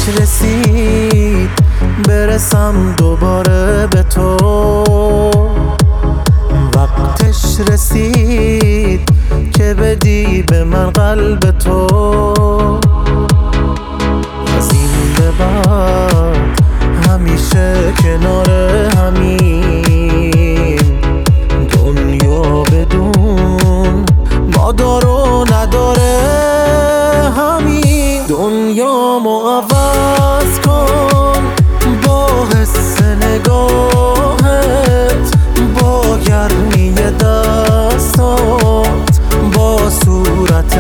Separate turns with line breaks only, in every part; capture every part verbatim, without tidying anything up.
رسید برسم دوباره به تو، وقتش رسید که بدی به من قلب تو. از این به بعد همیشه کنار همین، دنیا بدون ما دار و نداره همین. دنیا مو عوض کن با حس نگاهت، با گرمی دستات، با صورت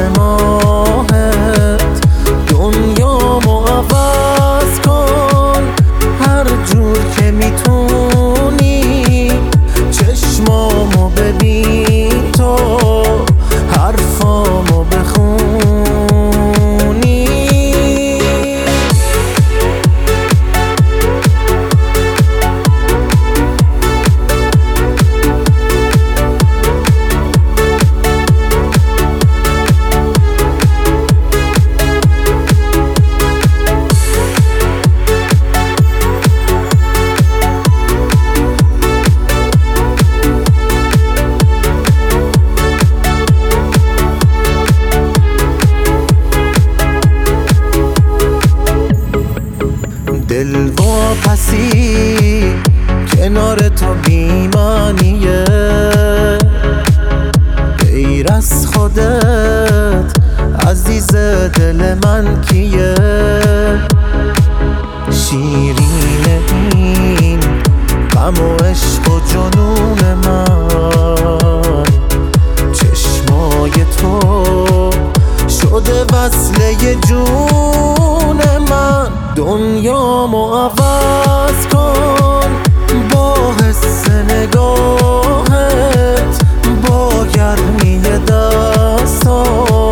ماهت. دنیا مو عوض کن هر جور که میتونی، چشمامو ببین تو حرفامو بخونی. دل واپسی کنار تو بی‌معنیه، غیر از خودت عزیز دل من کیه؟ شیرین این غم و عشق و جنون من، چشمای تو شده وصله جون من. دنیا مو عوض کن با حس نگاهت، با گرمی دستات،